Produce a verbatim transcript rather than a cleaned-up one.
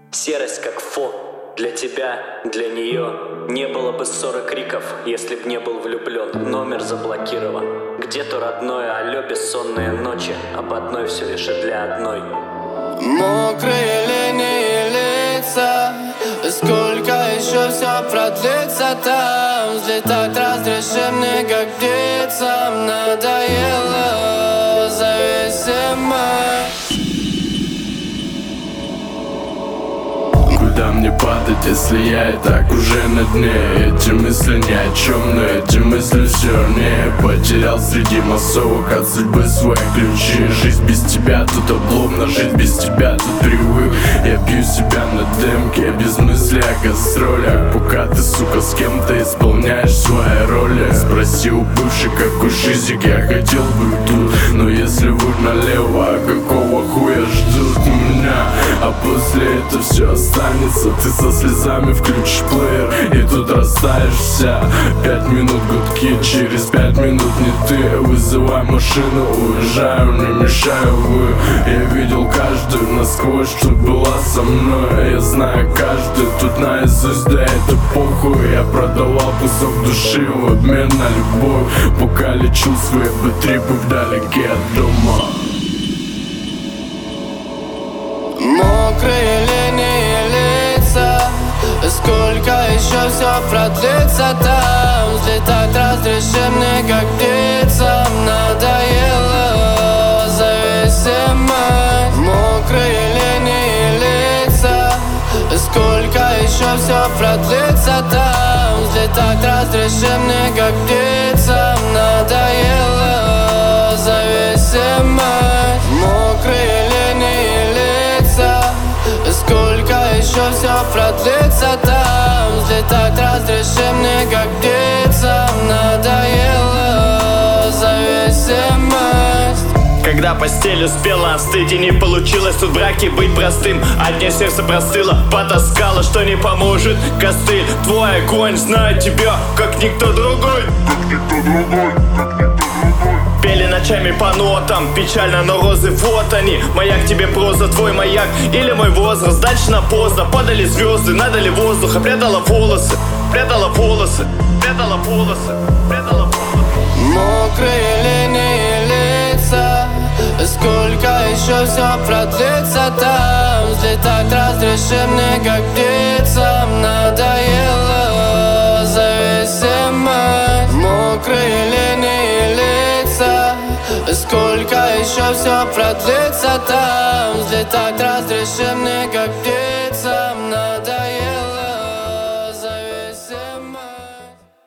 Серость как фо. Для тебя, для нее не было бы ссоры криков, если б не был влюблен. Номер заблокирован. Где-то родное, алло, бессонные ночи. Об одной все лишь и для одной. Мокрые линии лица. Сколько еще все продлится там? Взлетать разрешенный, как птицам. Надоело зависимость. Куда мне падать, если я и так уже на дне? Эти мысли ни о чем, но эти мысли все вернее. Потерял среди массовок от судьбы свои ключи. Жизнь без тебя тут обломно, жить без тебя тут привык. Я бью себя на демке, без мысли о гастролях. Пока ты, сука, с кем-то исполняешь свои роли. Спроси у бывших, какой шизик я хотел бы тут. Но если вы налево, а какого хуя ждут меня? А после это все останется. Ты со слезами включишь плеер и тут растаешься. Пять минут гудки, через пять минут не ты. Вызывай машину, уезжаю, не мешаю вы. Я видел каждую насквозь, что была со мной. Я знаю каждую тут наизусть, да это похуй. Я продавал кусок души в обмен на любовь, пока лечил свои бэтрипы вдалеке от дома. Мокрые линии лица. Сколько еще все продлится там? Взлетать разрешенный, как птицам. Надоело зависимость. Мокрые линии лица. Сколько еще все продлится там? Взлетать разрешенный, как птицам. Надоело зависимость. Мокрые линии лица. Сколько еще все продлится там? Взлетать разрешенный, как птицам. Надоело зависимость. Когда постель успела остыть и не получилось тут в браке быть простым. А дне сердце простыло, потаскало, что не поможет костыль. Твой огонь знает тебя, как никто другой. Как никто другой, как никто другой. Пели ночами по нотам, печально, но розы вот они. Маяк тебе проза, твой маяк или мой возраст. Дальше на поздно, падали звезды, надо ли воздуха. Прятала волосы, прятала волосы, прятала волосы, прятала волосы. Мокрые линии лица. Сколько еще все продлится там? Взлетать разрешенный, как птицам. Надоело зависимость. Мокрые линии лица. Сколько еще все продлится там? Взлетать разрешенный, как птицам.